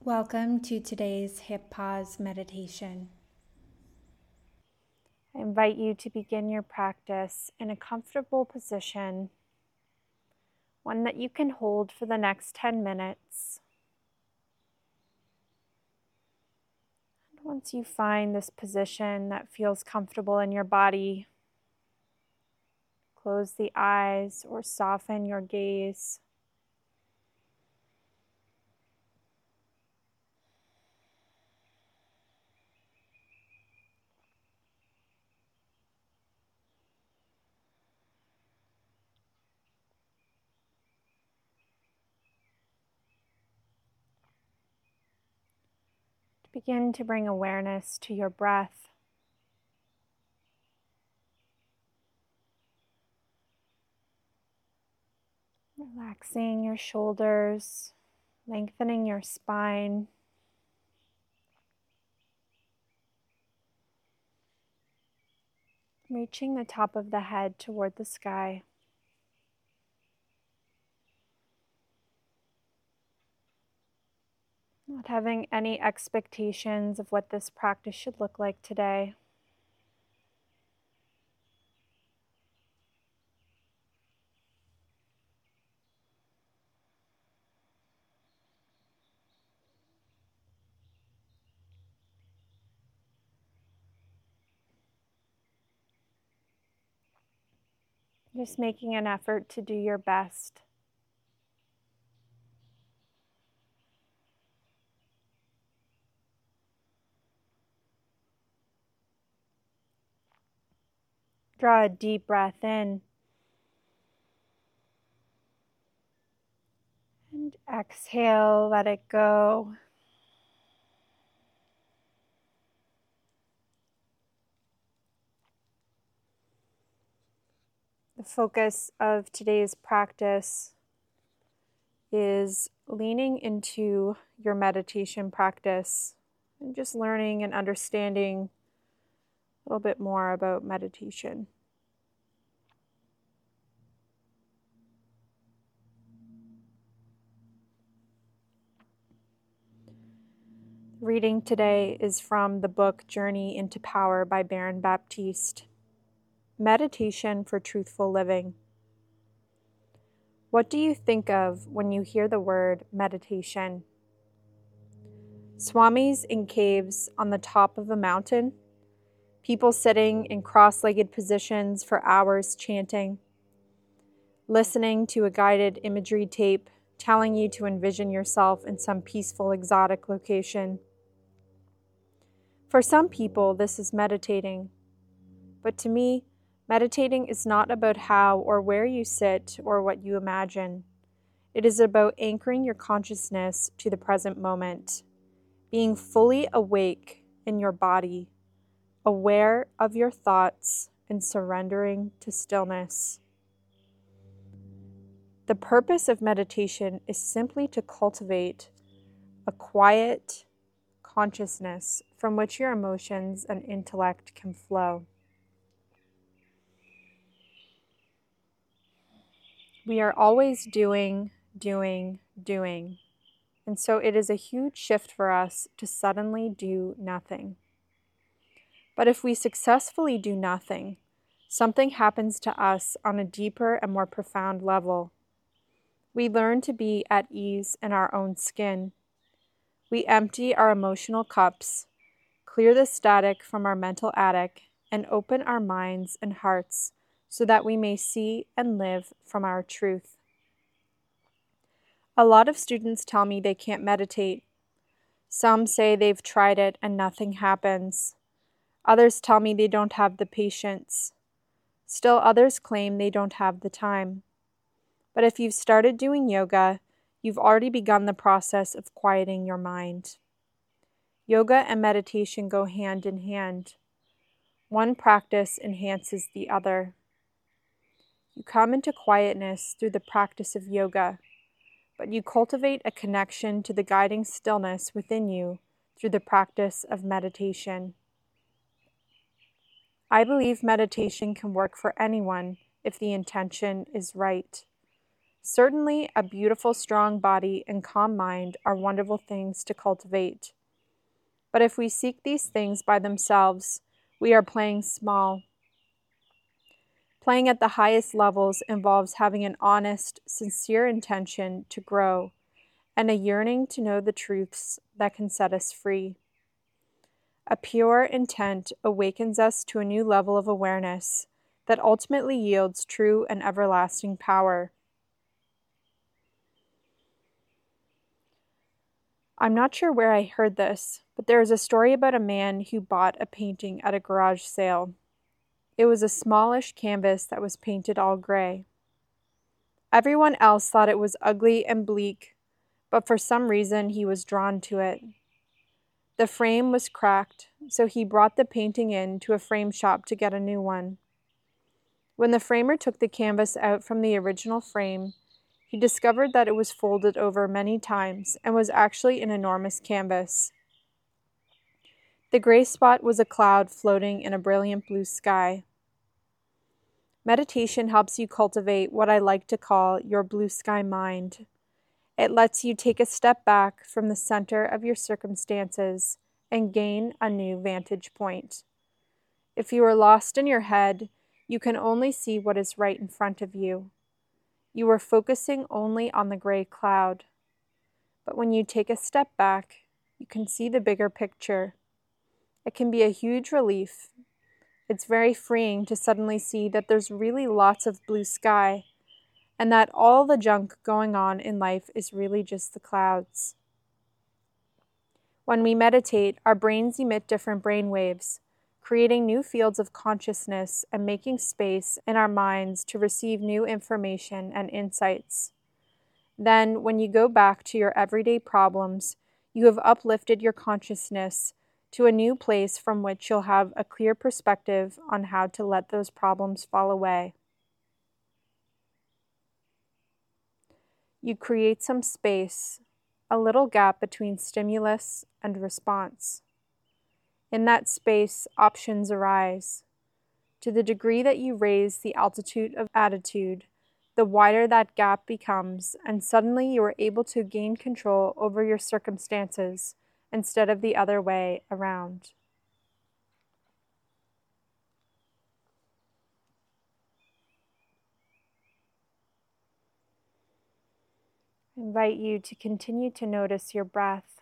Welcome to today's hip pause meditation. I invite you to begin your practice in a comfortable position, one that you can hold for the next 10 minutes. And once you find this position that feels comfortable in your body, close the eyes or soften your gaze. Begin to bring awareness to your breath. Relaxing your shoulders, lengthening your spine. Reaching the top of the head toward the sky. Not having any expectations of what this practice should look like today. Just making an effort to do your best. Draw a deep breath in. And exhale, let it go. The focus of today's practice is leaning into your meditation practice and just learning and understanding a little bit more about meditation. Reading today is from the book Journey into Power by Baron Baptiste. Meditation for Truthful Living. What do you think of when you hear the word meditation? Swamis in caves on the top of a mountain? People sitting in cross-legged positions for hours chanting? Listening to a guided imagery tape telling you to envision yourself in some peaceful, exotic location? For some people, this is meditating. But to me, meditating is not about how or where you sit or what you imagine. It is about anchoring your consciousness to the present moment, being fully awake in your body, aware of your thoughts, and surrendering to stillness. The purpose of meditation is simply to cultivate a quiet consciousness from which your emotions and intellect can flow. We are always doing. And so it is a huge shift for us to suddenly do nothing. But if we successfully do nothing, something happens to us on a deeper and more profound level. We learn to be at ease in our own skin. We empty our emotional cups, clear the static from our mental attic, and open our minds and hearts so that we may see and live from our truth. A lot of students tell me they can't meditate. Some say they've tried it and nothing happens. Others tell me they don't have the patience. Still others claim they don't have the time. But if you've started doing yoga, you've already begun the process of quieting your mind. Yoga and meditation go hand in hand. One practice enhances the other. You come into quietness through the practice of yoga, but you cultivate a connection to the guiding stillness within you through the practice of meditation. I believe meditation can work for anyone if the intention is right. Certainly, a beautiful, strong body and calm mind are wonderful things to cultivate. But if we seek these things by themselves, we are playing small. Playing at the highest levels involves having an honest, sincere intention to grow and a yearning to know the truths that can set us free. A pure intent awakens us to a new level of awareness that ultimately yields true and everlasting power. I'm not sure where I heard this, but there is a story about a man who bought a painting at a garage sale. It was a smallish canvas that was painted all gray. Everyone else thought it was ugly and bleak, but for some reason he was drawn to it. The frame was cracked, so he brought the painting in to a frame shop to get a new one. When the framer took the canvas out from the original frame, he discovered that it was folded over many times and was actually an enormous canvas. The gray spot was a cloud floating in a brilliant blue sky. Meditation helps you cultivate what I like to call your blue sky mind. It lets you take a step back from the center of your circumstances and gain a new vantage point. If you are lost in your head, you can only see what is right in front of you. You are focusing only on the gray cloud. But when you take a step back, you can see the bigger picture. It can be a huge relief. It's very freeing to suddenly see that there's really lots of blue sky and that all the junk going on in life is really just the clouds. When we meditate, our brains emit different brain waves, creating new fields of consciousness and making space in our minds to receive new information and insights. Then, when you go back to your everyday problems, you have uplifted your consciousness to a new place from which you'll have a clear perspective on how to let those problems fall away. You create some space, a little gap between stimulus and response. In that space, options arise. To the degree that you raise the altitude of attitude, the wider that gap becomes, and suddenly you are able to gain control over your circumstances instead of the other way around. I invite you to continue to notice your breath.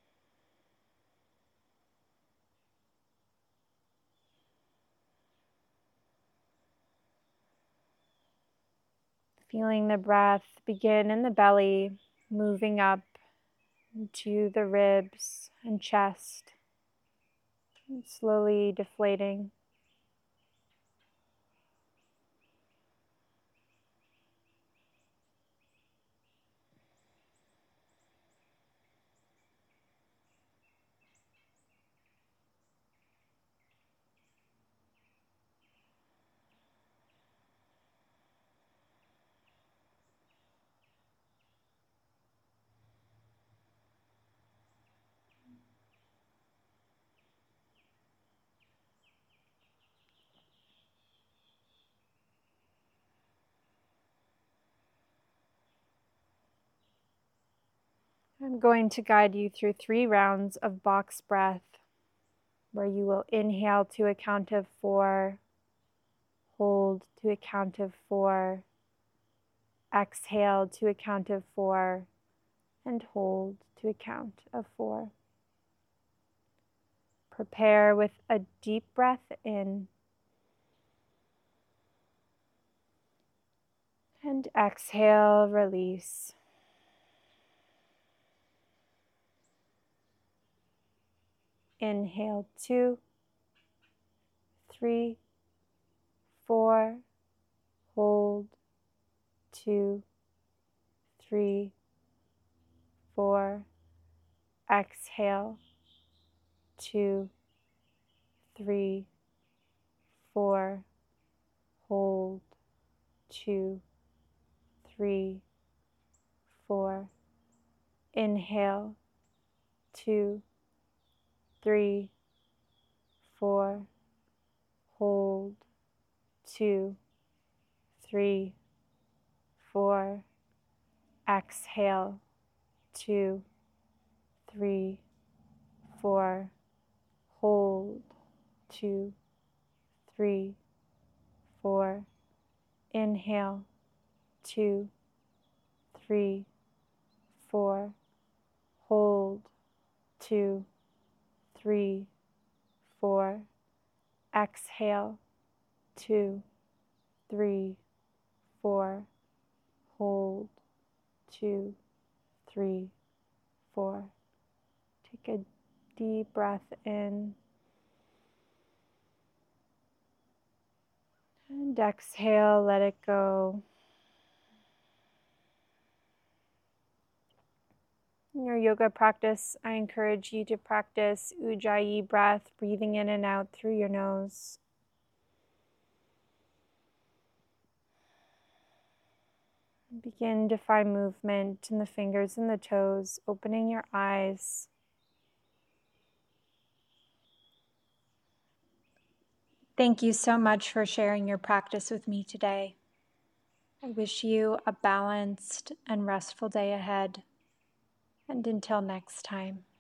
Feeling the breath begin in the belly, moving up into the ribs and chest, and slowly deflating. I'm going to guide you through 3 rounds of box breath, where you will inhale to a count of 4, hold to a count of 4, exhale to a count of 4, and hold to a count of 4. Prepare with a deep breath in and exhale, release. Inhale 2, 3, 4, hold 2, 3, 4, exhale 2, 3, 4, hold 2, 3, 4, inhale 2, 3, 4, hold 2, 3, 4, Exhale, 2, 3, 4. Hold, 2, 3, 4. Inhale, 2, 3, 4. Hold, 2, 3, 4. Exhale, 2, 3, 4. Hold, 2, 3, 4. Take a deep breath in and exhale, let it go. In your yoga practice, I encourage you to practice Ujjayi breath, breathing in and out through your nose. Begin to find movement in the fingers and the toes, opening your eyes. Thank you so much for sharing your practice with me today. I wish you a balanced and restful day ahead. And until next time.